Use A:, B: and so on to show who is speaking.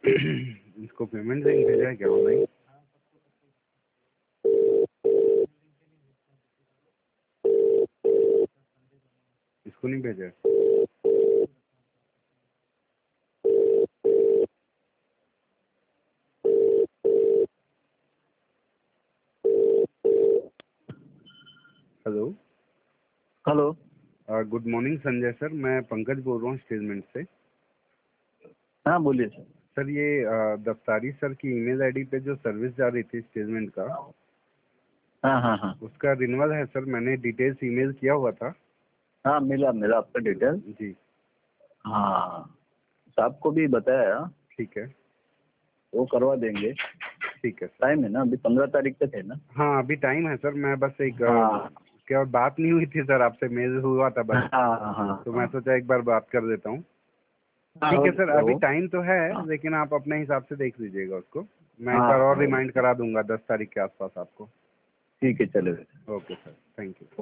A: इसको payment link भेजा है क्या ऑनलाइन? इसको नहीं भेजा है? Hello.
B: Hello.
A: Good morning Sanjay sir, मैं पंकज बोल रहा हूँ स्टेटमेंट से।
B: हाँ बोलिए सर।
A: सर ये दफ्तारी सर की ईमेल आईडी पे जो सर्विस जा रही थी स्टेटमेंट का,
B: हाँ हाँ हाँ
A: उसका रिन्यूअल है सर। मैंने डिटेल्स ईमेल किया हुआ था।
B: हाँ, मिला मिला आपका डिटेल।
A: जी।
B: हाँ, साहब को भी बताया,
A: ठीक है।
B: वो करवा देंगे।
A: ठीक है सर।
B: टाइम है ना, अभी 15 तारीख तक है ना?
A: हाँ अभी टाइम है सर। मैं बस एक
B: हाँ
A: क्या बात नहीं हुई थी सर आपसे, मेल हुआ था बस,
B: हाँ हाँ
A: तो मैं
B: हाँ
A: सोचा एक बार बात कर देता हूँ।
B: हाँ,
A: ठीक
B: हो
A: है सर,
B: जाएगा
A: अभी
B: वो।
A: टाइम तो है,
B: हाँ
A: लेकिन आप अपने हिसाब से देख लीजिएगा उसको। मैं एक
B: हाँ
A: बार और
B: हाँ,
A: रिमाइंड करा दूंगा 10 तारीख के आसपास आपको।
B: ठीक है, चलेगा।
A: Okay sir, thank you.